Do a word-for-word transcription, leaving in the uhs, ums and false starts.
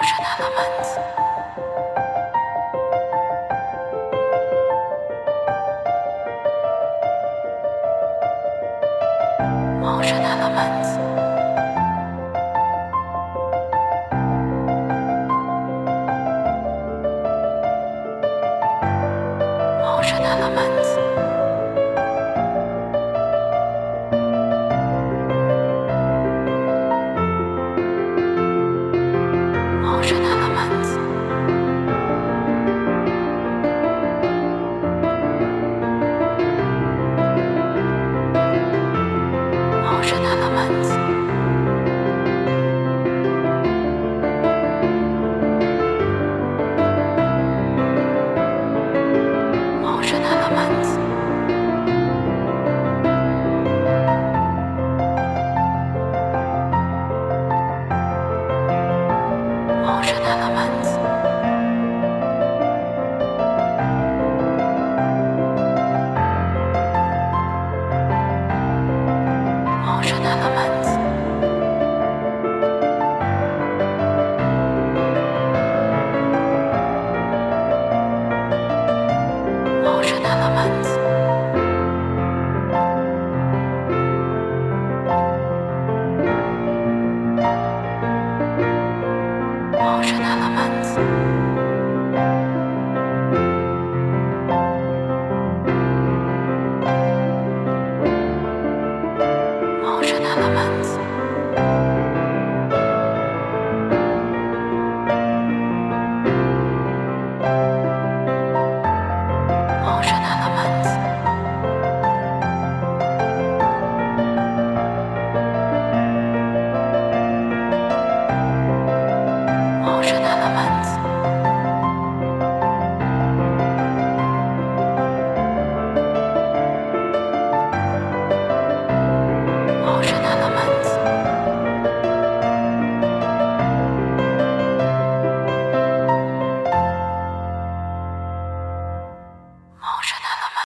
Motion elements. Motion elements. Motion elements. Motion elements. Motion elements. Motion elements. Motion elements. Motion elements. Motion elements. Motion elements. Motion elements. Motion elements. Motion elements. Motion elements.